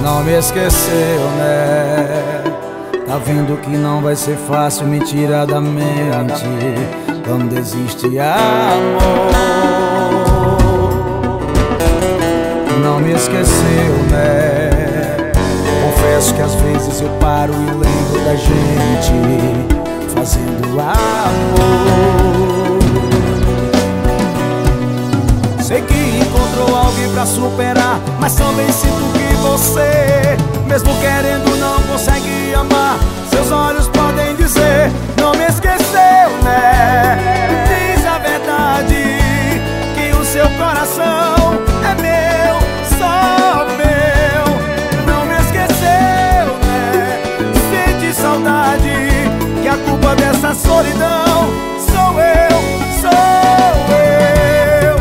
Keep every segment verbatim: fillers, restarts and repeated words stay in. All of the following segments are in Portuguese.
não me esqueceu, né? Tá vendo que não vai ser fácil me tirar da mente quando existe amor. Não me esqueceu, né? Confesso que às vezes eu paro e lembro da gente fazendo amor. Sei que encontrou alguém pra superar, mas também sinto que você, mesmo querendo, não consegue amar. Seus olhos podem dizer, não me esqueceu, né? Diz a verdade, que o seu coração é meu, só meu. Não me esqueceu, né? Sente saudade, que a culpa dessa solidão sou eu, sou eu.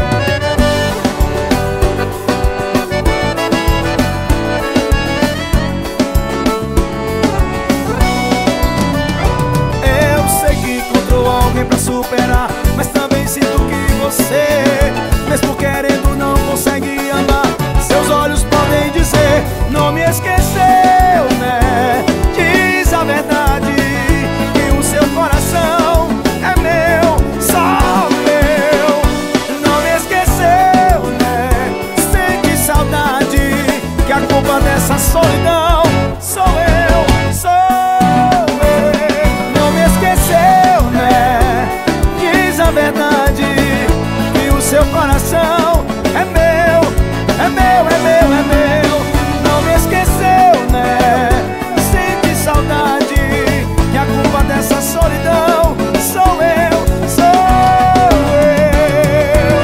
Eu sei que encontrou alguém pra superar, mas também sinto que você, mesmo querendo, não consegue amar. Seus olhos podem dizer, não me esqueceu, né? Diz a verdade, que o seu coração é meu, só meu. Não me esqueceu, né? Sente saudade, que a culpa dessa solidão sou eu, sou eu. Não me esqueceu, né? Diz a verdade, que o seu coração é meu, é meu, é meu, é meu. Não me esqueceu, né? Sente saudade, que a culpa dessa solidão sou eu, sou eu.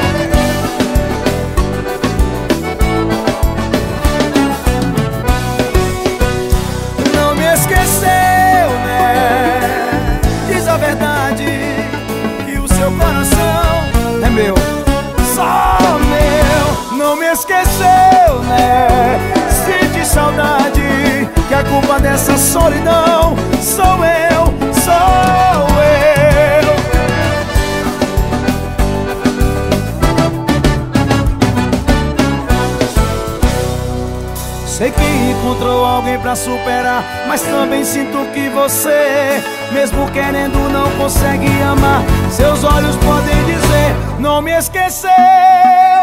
Não me esqueceu, né? Diz a verdade, que o seu coração é meu, só meu. Não me esqueceu, né? Sente saudade, que a culpa dessa solidão sou eu, sou eu. Sei que encontrou alguém pra superar, mas também sinto que você, mesmo querendo, não consegue amar. Seus olhos podem dizer, não me esqueceu.